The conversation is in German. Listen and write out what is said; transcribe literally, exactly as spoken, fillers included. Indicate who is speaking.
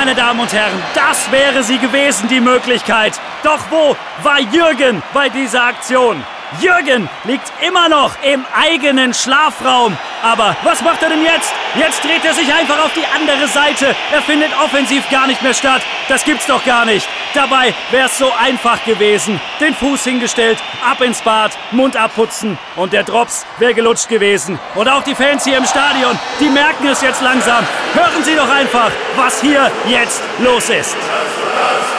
Speaker 1: meine Damen und Herren, das wäre sie gewesen, die Möglichkeit. Doch wo war Jürgen bei dieser Aktion? Jürgen liegt immer noch im eigenen Schlafraum. Aber was macht er denn jetzt? Jetzt dreht er sich einfach auf die andere Seite. Er findet offensiv gar nicht mehr statt. Das gibt's doch gar nicht. Dabei wäre es so einfach gewesen. Den Fuß hingestellt, ab ins Bad, Mund abputzen und der Drops wäre gelutscht gewesen. Und auch die Fans hier im Stadion, die merken es jetzt langsam. Hören Sie doch einfach, was hier jetzt los ist.